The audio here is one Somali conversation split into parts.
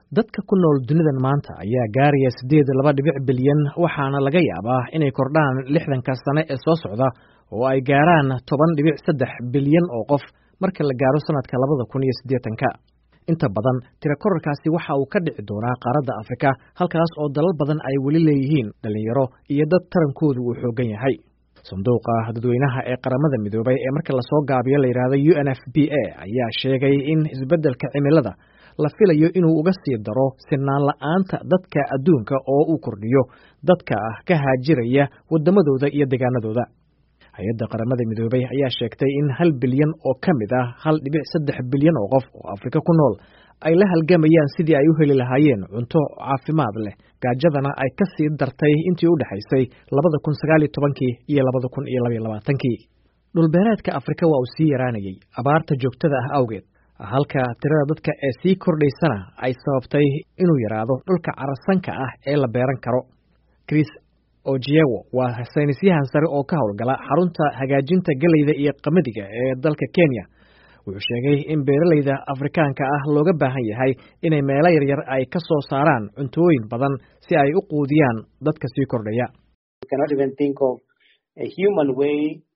dadka ku nool dunidan maanta ayaa gaaraya 8.2 bilyan waxaana laga yaabaa inay kordhaan 60 sano ee soo socda oo ay gaaraan 10.3 bilyan oo qof marka la gaaro sanadka 2080ka. inta badan tiro kororkaasi waxa uu ka dhici doonaa qaaradda Afrika halkaas oo dalal badan ay weli leeyihiin dhalinyaro iyo dad tarankoodu uu xoogan yahay. sanduuqa dadweynaha ee qaramada midoobay ee marka la soo gaabiyo la yiraahdo UNFPA ayaa sheegay in isbeddelka cimilada la filayo inuu uga sii daro sinaan la'aanta dadka adduunka oo uu kordhiyo dadka ka haajiraya wadamadooda iyo deegaanadooda. hay'adda qaramada midoobay ayaa sheegtay in 1 bilyan oo ka mid ah 1.3 bilyan oo qof oo Afrika ku nool ay la halgamayaan sidii ay u heli lahaayeen cunto caafimaad leh, gaajadana ay ka sii dartay intii u dhaxaysay 2019 iyo 2022. dhulbeereedka Afrika waa uu sii yaraanayay abaarta joogtada ah awgeed, halka tirada dadka ee sii kordhaysana ay sababtay inuu yaraado dhulka carasanka ah ee la beeran karo. Chris Ojewo waa saynisyahan sare oo ka howlgala xarunta hagaajinta galeyda iyo qamadiga ee dalka Kenya. wuxuu sheegay in beeralayda Afrikaanka ah looga baahan yahay inay meelo yaryar ay ka soo saaraan cuntooyin badan si ay u quudiyaan dadka sii kordhaya. We cannot even think of a human way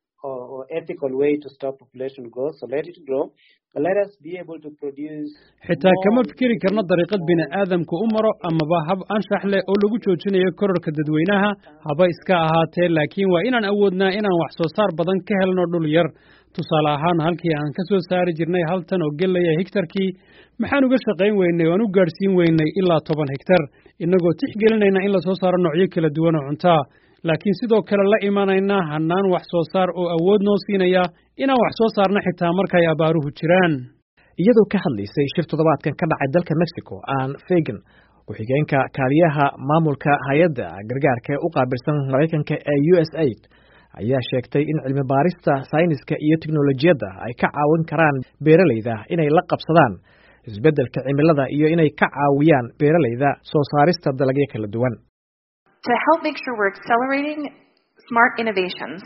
or ethical way to stop population growth, so let it grow, but let us be able to produce. xitaa kama fikiri karno dariiqad bini'aadamku u maro amaba hab anshax leh oo lagu joojinayo kororka dadweynaha haba iska ahaatee, laakiin waa inaan awoodnaa inaan wax soo saar badan ka helno dhul yar. tusaale ahaan halkii aan ka soo saari jirnay 1 tan oo gelaya hektarkii maxaan uga shaqayn weynay oo aan u gaarsiin weynay ilaa 10 hektar inagoo tixgelinayna in la soo saaro noocyo kala duwan oo cunto, laakiin sidoo kale la imanayna hanaan wax soo saar oo awood noo siinaya inaan wax soo saarno xitaa marka ay abaaruhu jiraan. iyadoo ka hadlaysay shir toddobaadkan ka dhacay dalka Mexico, Anne Fagan, ku-xigeenka kaaliyaha maamulka hay'adda gargaarka u qaabilsan Mareykanka ee USAID, ayaa sheegtay in cilmi baarista sayniska iyo tiknoolajiyadda ay ka caawin karaan beeralayda inay la qabsadaan isbeddelka cimilada iyo inay ka caawiyaan beeralayda soo saarista dalagyo kala duwan. To help make sure we're accelerating smart innovations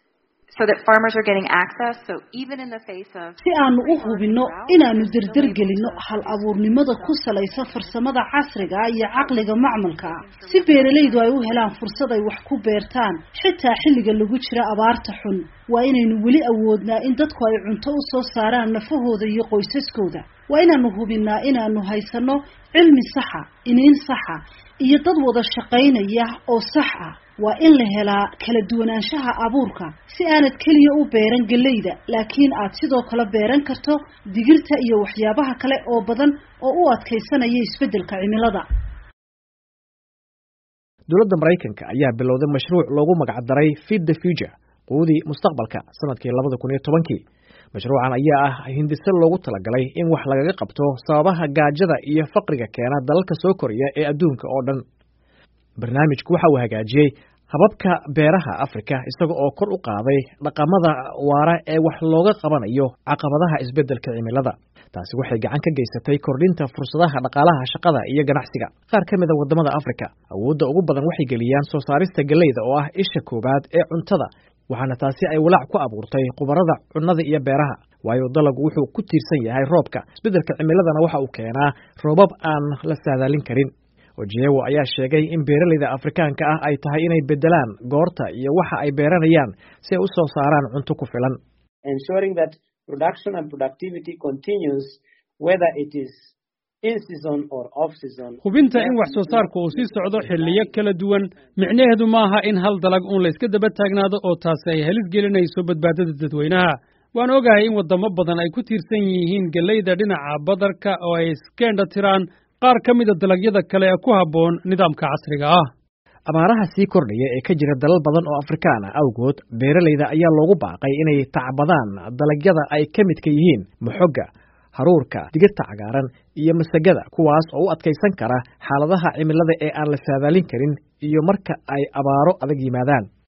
so that farmers are getting access, so even in the face of si aanu u hubino inaanu dirdirgelino hal abuurnimada ku salaysan farsamada casriga iyo caqliga macmalka si beeralaydu ay u helaan fursad ay wax ku beertaan xitaa xilliga lagu jira abaarta xun. waa inaynu weli awoodnaa in dadku ay cunto u soo saaraan nafahooda iyo qoysaskooda. waa inaanu hubinaa inaanu haysano cilmi saxa, iniin saxa iyo dad wada shaqaynaya oo sax ah. waa in la helaa kala duwanaanshaha abuurka si aanad kaliya u beeran galeyda, laakiin aad sidoo kale beeran karto digirta iyo waxyaabaha kale oo badan oo u adkaysanaya isbeddelka cimilada. dowladda Mareykanka ayaa bilowday mashruuc loogu magac daray Feed the Future, quudii mustaqbalka, sanadkii 2010. mashruucan ayaa ah hindise loogu talagalay in wax lagaga qabto sababaha gaajada iyo faqriga keena dalalka soo koraya ee adduunka oo dhan. barnaamijku waxa uu hagaajiyay hababka beeraha Afrika isaga oo kor u qaaday dhaqamada waara ee wax looga qabanayo caqabadaha isbeddelka cimilada. taasi waxay gacan ka geysatay kordhinta fursadaha dhaqaalaha, shaqada iyo ganacsiga. qaar ka mid ah wadamada Afrika awoodda ugu badan waxay geliyaan soo saarista galeyda oo ah isha koobaad ee cuntada, waxaana taasi ay walaac ku abuurtay khubarada cunnada iyo beeraha, waayo dalagu wuxuu ku tiirsan yahay roobka. isbeddelka cimiladana waxa uu keenaa roobab aan la saadaalin karin. Ojewo ayaa sheegay in beeralayda Afrikaanka ah ay tahay inay bedelaan goorta iyo waxa ay beeranayaan si ay u soo saaraan cunto ku filan. Ensuring that production and productivity continues whether it is in season or off season. hubinta in wax soo saarku uu sii socdo xilliyo kala duwan micnaheedu maaha in hal dalag uun la iska daba taagnaado oo taasi ay halis gelinayso badbaadada dadweynaha. waan ogahay in wadamo badan ay ku tiirsan yihiin galeyda dhinaca badarka oo ay iskendha tiraan qaar ka mid ah dalagyada kale ee ku habboon nidaamka casriga ah. abaaraha sii kordhaya ee ka jira dalal badan oo Afrikaan ah awgood, beeralayda ayaa loogu baaqay inay tacbadaan dalagyada ay ka midka yihiin moxoga, haruurka, digirta cagaaran iyo masagada, kuwaas oo u adkaysan kara xaaladaha cimilada ee aan la saadaalin karin iyo marka ay abaaro adag yimaadaan.